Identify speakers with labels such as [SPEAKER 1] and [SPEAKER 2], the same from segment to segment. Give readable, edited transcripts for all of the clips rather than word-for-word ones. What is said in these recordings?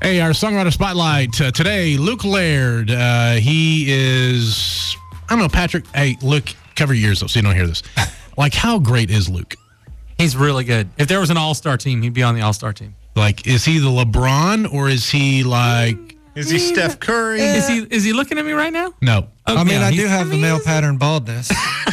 [SPEAKER 1] Hey, our songwriter spotlight today, Luke Laird. He is, I don't know, Patrick. Hey, Luke, cover your ears though so you don't hear this. Like, how great is Luke?
[SPEAKER 2] He's really good. If there was an all-star team, he'd be on the all-star team.
[SPEAKER 1] Like, is he the LeBron or is he like...
[SPEAKER 3] Is he Steph Curry?
[SPEAKER 2] Yeah. Is he looking at me right now?
[SPEAKER 1] No.
[SPEAKER 2] Oh,
[SPEAKER 4] I mean,
[SPEAKER 2] yeah,
[SPEAKER 4] I do have the male pattern baldness.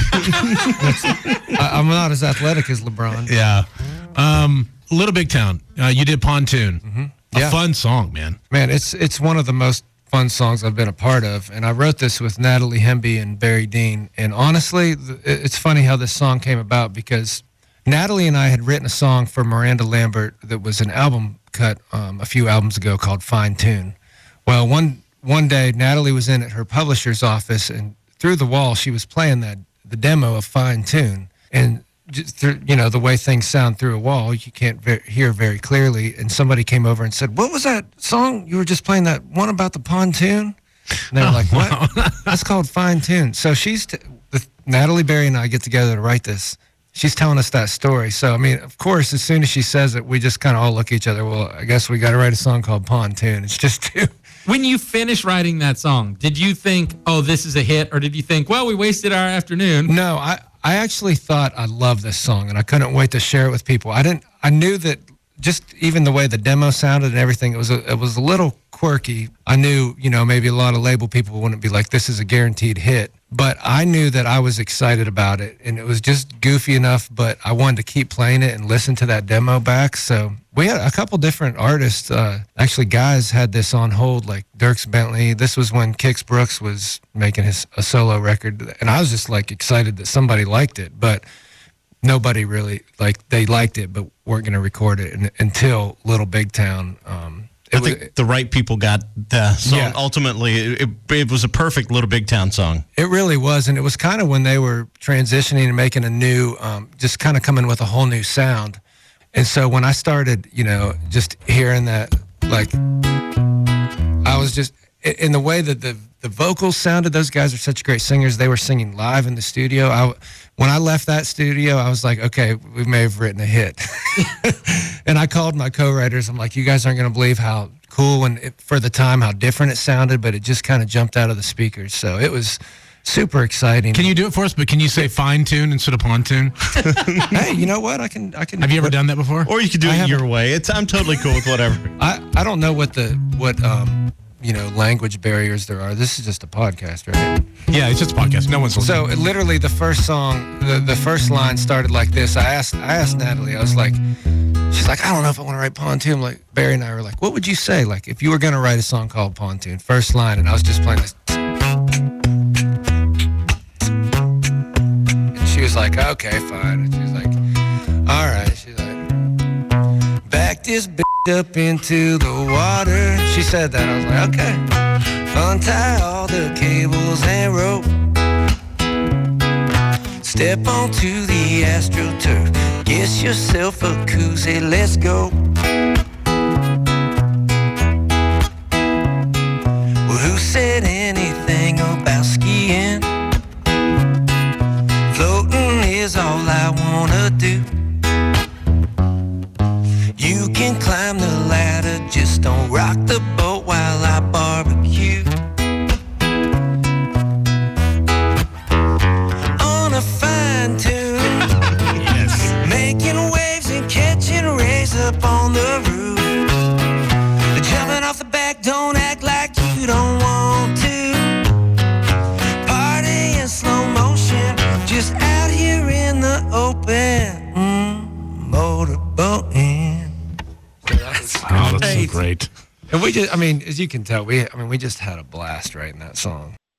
[SPEAKER 4] I'm not as athletic as LeBron.
[SPEAKER 1] Yeah. Little Big Town. You did Pontoon.
[SPEAKER 4] Mm-hmm.
[SPEAKER 1] A fun song, man.
[SPEAKER 4] Man, it's one of the most fun songs I've been a part of. And I wrote this with Natalie Hemby and Barry Dean. And honestly, it's funny how this song came about because Natalie and I had written a song for Miranda Lambert that was an album cut a few albums ago called Fine Tune. Well, one day, Natalie was in at her publisher's office, and through the wall, she was playing the demo of Fine Tune. And just through, the way things sound through a wall, you can't hear very clearly. And somebody came over and said, "What was that song you were just playing? That one about the pontoon?" And they were like, "What?" That's called Fine Tune. So Natalie, Barry, and I get together to write this. She's telling us that story. So, I mean, of course, as soon as she says it, we just kind of all look at each other. Well, I guess we got to write a song called Pontoon. It's just too...
[SPEAKER 2] When you finished writing that song, did you think, oh, this is a hit? Or did you think, well, we wasted our afternoon?
[SPEAKER 4] No, I actually thought I loved this song, and I couldn't wait to share it with people. I knew that just even the way the demo sounded and everything, it was a little quirky. I knew, maybe a lot of label people wouldn't be like, this is a guaranteed hit. But I knew that I was excited about it, and it was just goofy enough, but I wanted to keep playing it and listen to that demo back. So we had a couple different artists. Actually, guys had this on hold, like Dierks Bentley. This was when Kix Brooks was making a solo record, and I was just, excited that somebody liked it. But nobody really, they liked it, but weren't going to record it until Little Big Town.
[SPEAKER 3] I think the right people got the song. Yeah. Ultimately, it was a perfect Little Big Town song.
[SPEAKER 4] It really was, and it was kind of when they were transitioning and making a new, just kind of coming with a whole new sound. And so when I started, just hearing that, I was just, in the way that the vocals sounded, those guys are such great singers. They were singing live in the studio. When I left that studio, I was like, okay, we may have written a hit. And I called my co-writers. I'm like, you guys aren't going to believe how cool and for the time, how different it sounded, but it just kind of jumped out of the speakers. So it was super exciting.
[SPEAKER 1] Can you do it for us? But can you say Fine Tune instead of Pontoon?
[SPEAKER 4] Hey, you know what? I can.
[SPEAKER 1] Have you ever done that before?
[SPEAKER 3] Or you could do it your way. I'm totally cool with whatever.
[SPEAKER 4] I don't know what language barriers there are. This is just a podcast, right?
[SPEAKER 1] Yeah, it's just a podcast. No one's listening.
[SPEAKER 4] So literally the first song, the first line started like this. I asked Natalie, I was like, she's like, I don't know if I want to write Pontoon. Like, Barry and I were like, what would you say? Like, if you were going to write a song called Pontoon, first line, and I was just playing this. And she was like, okay, fine. And she was like, all right. She's like, back this up into the water. She said that. I was like, okay. Untie all the cables and rope. Step onto the AstroTurf. Get yourself a koozie. Let's go. Well, who said anything about skiing? Floating is all I wanna do. You can climb the ladder, just don't rock the boat while I barbecue. On a fine tune,
[SPEAKER 1] yes.
[SPEAKER 4] Making waves and catching rays up on the roof. Jumping off the back, don't act like you don't want to. Party in slow motion, just out here in the open. Motorboating.
[SPEAKER 1] Oh, that's so great.
[SPEAKER 4] And as you can tell, we just had a blast writing that song.